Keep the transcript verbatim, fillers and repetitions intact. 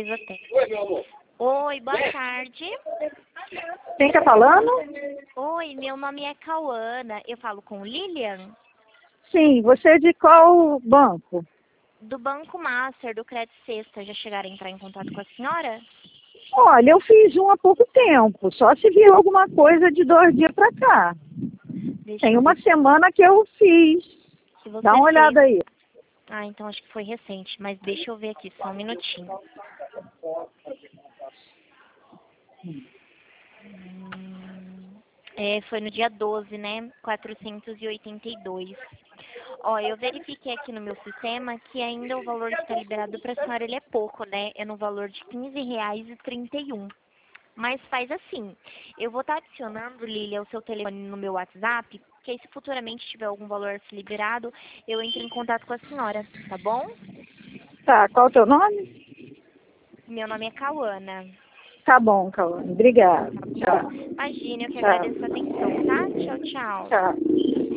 até. Oi, boa tarde. Quem está falando? Oi, meu nome é Cauana. Eu falo com Lilian? Sim, você é de qual banco? Do Banco Master, do Crédito Sexta. Já chegaram a entrar em contato com a senhora? Olha, eu fiz um há pouco tempo, só se viu alguma coisa de dois dias para cá. Deixa Tem eu uma ver semana que eu fiz. se você Dá uma olhada fez. aí. Ah, então acho que foi recente, mas deixa eu ver aqui, só um minutinho. Hum, É, foi no dia doze, né? quatrocentos e oitenta e dois. Ó, eu verifiquei aqui no meu sistema que ainda o valor que está liberado para a senhora ele é pouco, né? É no valor de quinze reais e trinta e um. Mas faz assim, eu vou estar adicionando, Lilia, o seu telefone no meu WhatsApp, que aí se futuramente tiver algum valor a ser liberado, eu entro em contato com a senhora, tá bom? Tá, qual é o teu nome? Meu nome é Cauana. Tá bom, Cauane. Obrigada. Tá bom? Tchau. Imagina, eu que Tchau. agradeço a atenção, tá? Tchau, tchau. Tchau.